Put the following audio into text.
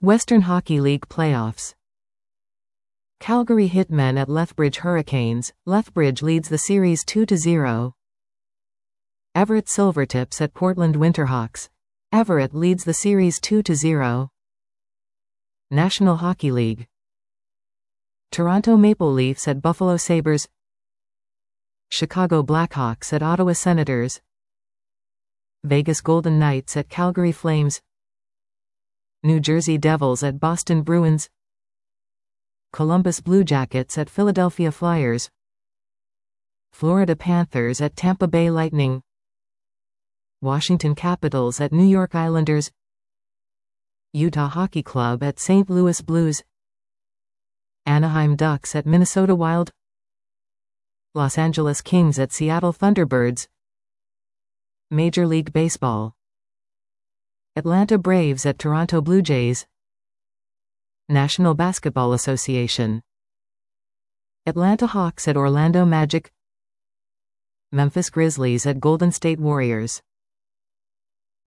Western Hockey League playoffs. Calgary Hitmen at Lethbridge Hurricanes. Lethbridge leads the series 2-0. Everett Silvertips at Portland Winterhawks. Everett leads the series 2-0. National Hockey League. Toronto Maple Leafs at Buffalo Sabres. Chicago Blackhawks at Ottawa Senators. Vegas Golden Knights at Calgary Flames. New Jersey Devils at Boston Bruins. Columbus Blue Jackets at Philadelphia Flyers. Florida Panthers at Tampa Bay Lightning. Washington Capitals at New York Islanders. Utah Hockey Club at St. Louis Blues. Anaheim Ducks at Minnesota Wild. Los Angeles Kings at Seattle Thunderbirds. Major League Baseball. Atlanta Braves at Toronto Blue Jays. National Basketball Association. Atlanta Hawks at Orlando Magic. Memphis Grizzlies at Golden State Warriors.